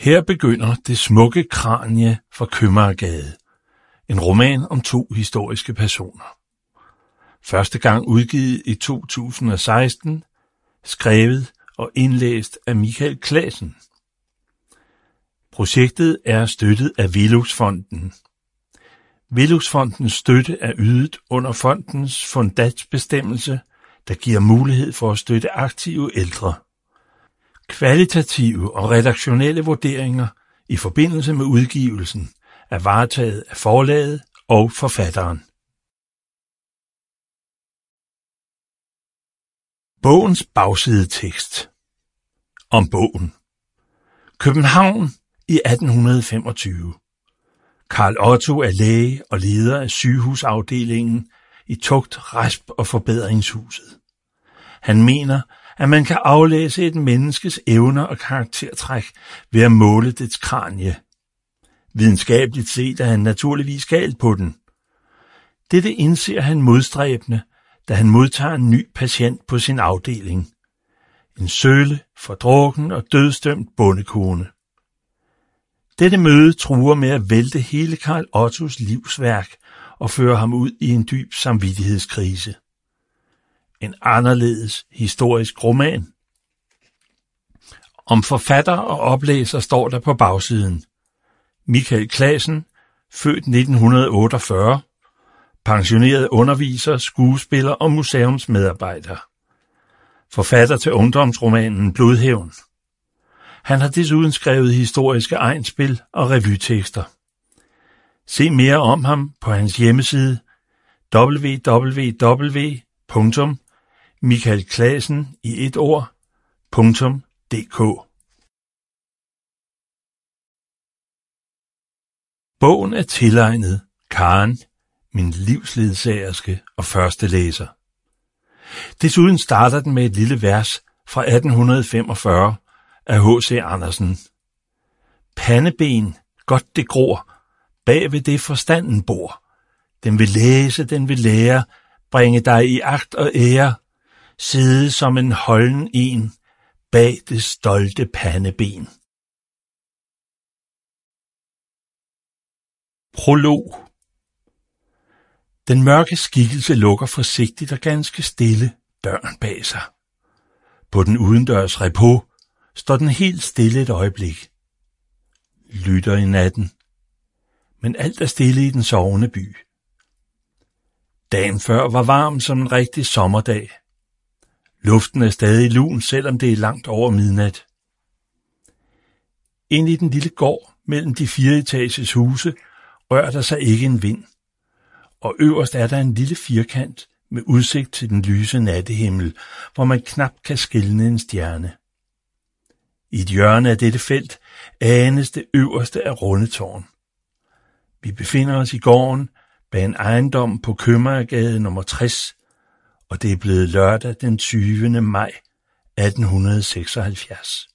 Her begynder Det smukke kranie fra Købmagergade, en roman om 2 historiske personer. Første gang udgivet i 2016, skrevet og indlæst af Michael Claesen. Projektet er støttet af Velux-fonden. Velux-fondens støtte er ydet under fondens fundatsbestemmelse, der giver mulighed for at støtte aktive ældre. Kvalitative og redaktionelle vurderinger i forbindelse med udgivelsen er varetaget af forlaget og forfatteren. Bogens bagsidetekst. Om bogen. København i 1825. Carl Otto er læge og leder af sygehusafdelingen i Tugt-, Rasp- og Forbedringshuset. Han mener, at man kan aflæse et menneskes evner og karaktertræk ved at måle dets kranie. Videnskabeligt set er han naturligvis galt på den. Dette indser han modstræbende, da han modtager en ny patient på sin afdeling. En sølle, fordrukken og dødsdømt bondekone. Dette møde truer med at vælte hele Carl Ottos livsværk og føre ham ud i en dyb samvittighedskrise. En anderledes historisk roman. Om forfatter og oplæser står der på bagsiden: Michael Claesen, født 1948, pensioneret underviser, skuespiller og museumsmedarbejder. Forfatter til ungdomsromanen Blodhævn. Han har desuden skrevet historiske egnspil og revytekster. Se mere om ham på hans hjemmeside www.michaelclaesen.dk. Bogen er tilegnet Karen, min livsledsagerske og første læser. Desuden starter den med et lille vers fra 1845 af H.C. Andersen. Pandeben, godt det gror, bag ved det forstanden bor. Den vil læse, den vil lære, bringe dig i agt og ære, sidde som en holden en, bag det stolte pandeben. Prolog. Den mørke skikkelse lukker forsigtigt og ganske stille døren bag sig. På den udendørs repos står den helt stille et øjeblik. Lytter i natten. Men alt er stille i den sovende by. Dagen før var varm som en rigtig sommerdag. Luften er stadig lun, selvom det er langt over midnat. Ind i den lille gård mellem de 4-etages huse rører der sig ikke en vind. Og øverst er der en lille firkant med udsigt til den lyse nattehimmel, hvor man knap kan skelne en stjerne. I et hjørne af dette felt anes det øverste af Rundetårn. Vi befinder os i gården bag en ejendom på Købmagergade nummer 60, og det er blevet lørdag den 20. maj 1876.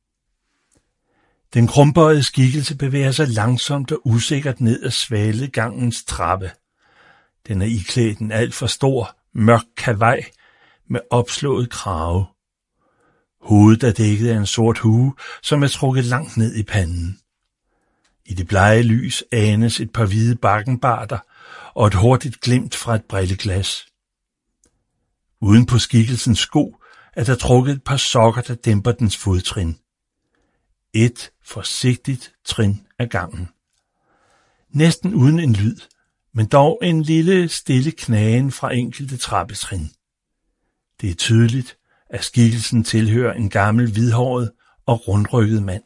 Den krumbøjede skikkelse bevæger sig langsomt og usikkert ned ad svalegangens trappe. Den er iklædt en alt for stor, mørk kavaj med opslået krave. Hovedet er dækket af en sort hue, som er trukket langt ned i panden. I det blege lys anes et par hvide bakkenbarter og et hurtigt glimt fra et brilleglas. Uden på skikkelsens sko er der trukket et par sokker, der dæmper dens fodtrin. Et forsigtigt trin ad gangen. Næsten uden en lyd, men dog en lille stille knagen fra enkelte trappetrin. Det er tydeligt, at skikkelsen tilhører en gammel hvidhåret og rundrykket mand.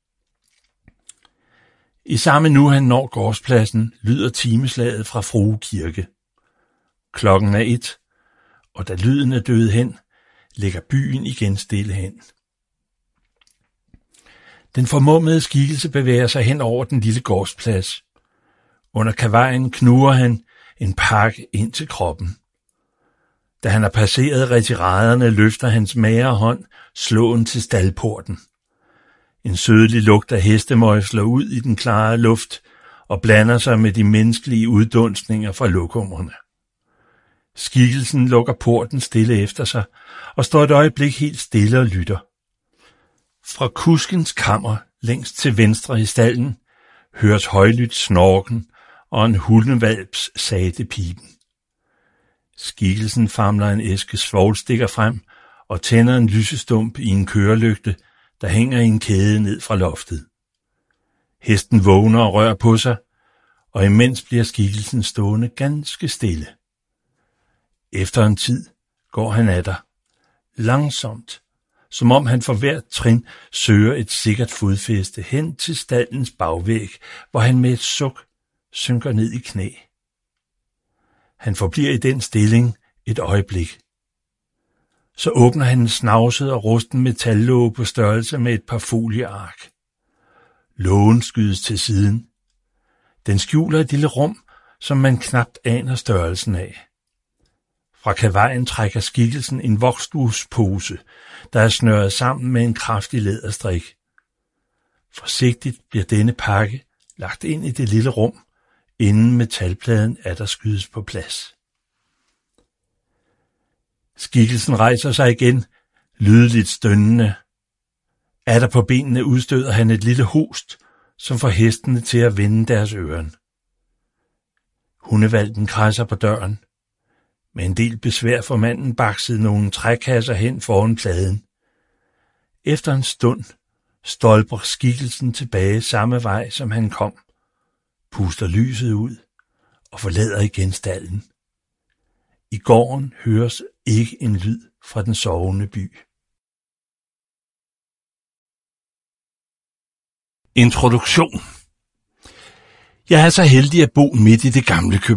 I samme nu han når gårdspladsen, lyder timeslaget fra Frue Kirke. Klokken er 1, og da lyden er døet hen, ligger byen igen stille hen. Den formummede skikkelse bevæger sig hen over den lille gårdsplads. Under kavajen knurrer han en pakke ind til kroppen. Da han har passeret retiraderne, løfter hans magre hånd slåen til staldporten. En sødlig lugt af hestemøg slår ud i den klare luft og blander sig med de menneskelige uddunstninger fra lokummerne. Skikkelsen lukker porten stille efter sig og står et øjeblik helt stille og lytter. Fra kuskens kammer længst til venstre i stalden, høres højlydt snorken og en hundevalps sagte piben. Skikkelsen famler en æske svovlstikker frem og tænder en lysestump i en kørelygte, der hænger i en kæde ned fra loftet. Hesten vågner og rører på sig, og imens bliver skikkelsen stående ganske stille. Efter en tid går han atter, langsomt, som om han for hvert trin søger et sikkert fodfæste hen til staldens bagvæg, hvor han med et suk synker ned i knæ. Han forbliver i den stilling et øjeblik. Så åbner han en snavset og rusten metallåge på størrelse med et par folieark. Lågen skydes til siden. Den skjuler et lille rum, som man knapt aner størrelsen af. Fra kavajen trækker skikkelsen en voksduspose, der er snøret sammen med en kraftig læderstrik. Forsigtigt bliver denne pakke lagt ind i det lille rum, inden metalpladen atter skydes på plads. Skikkelsen rejser sig igen, lydeligt stønnende. Atter på benene udstøder han et lille host, som får hestene til at vende deres øren. Hundevalpen kradser på døren. Med en del besvær får manden bakset nogle trækasser hen foran pladen. Efter en stund stolper skikkelsen tilbage samme vej, som han kom, puster lyset ud og forlader igen stalden. I gården høres ikke en lyd fra den sovende by. Introduktion. Jeg er så heldig at bo midt i det gamle København.